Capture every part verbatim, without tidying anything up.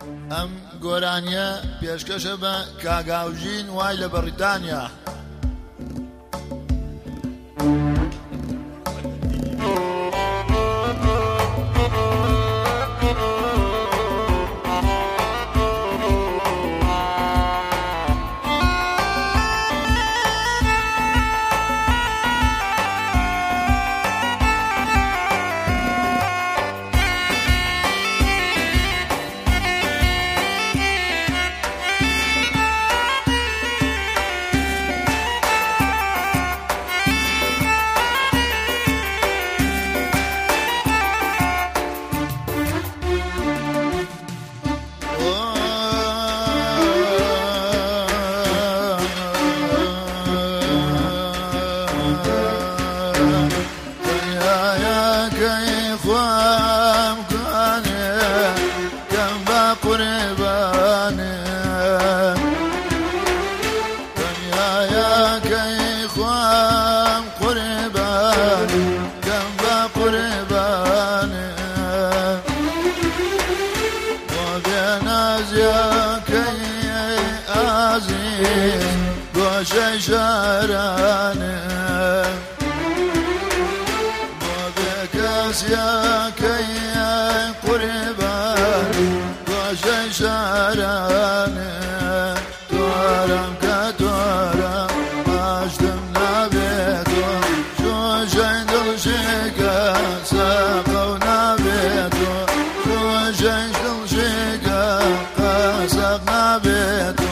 ئەم گۆرانیە پێشکەشە بە کاگاوژین وای لە بەریتانیا. گۆشەی شارانە بۆ بێ کەسیەکەی قوربان گۆشەی شارانە تۆرەم کە تۆرەم ئاشتم نابێتۆ جۆشەی دڵشێکە سەقە و نابێتۆ جۆشەی دڵشێکە قەسەق نابێتۆ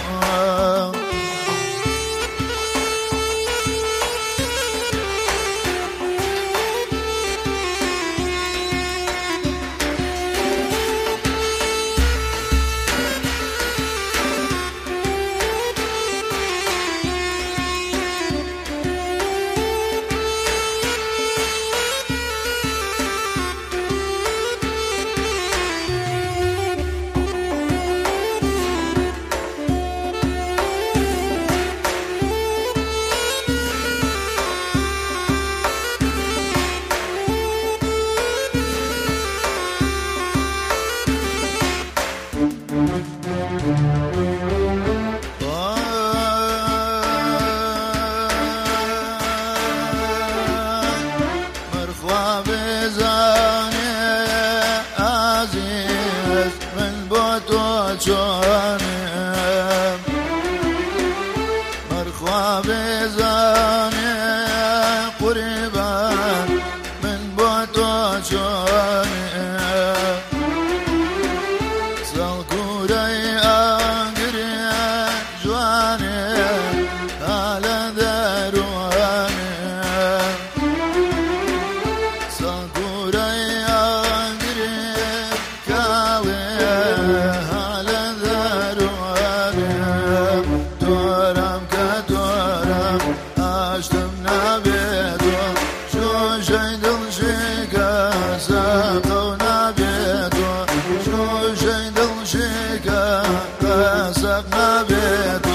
مرخوا بزانه قربان من با تو چونه سالکوره آگره جوانه حال دروانه سالکوره آگره کاوه حال دروانه دورم که دورم آشتم نبیدو جوشای دلشیگه ساقو نبیدو جوشای دلشیگه ساق نبیدو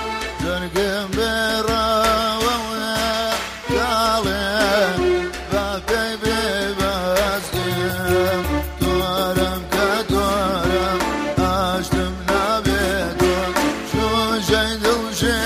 Ba شهد و شهد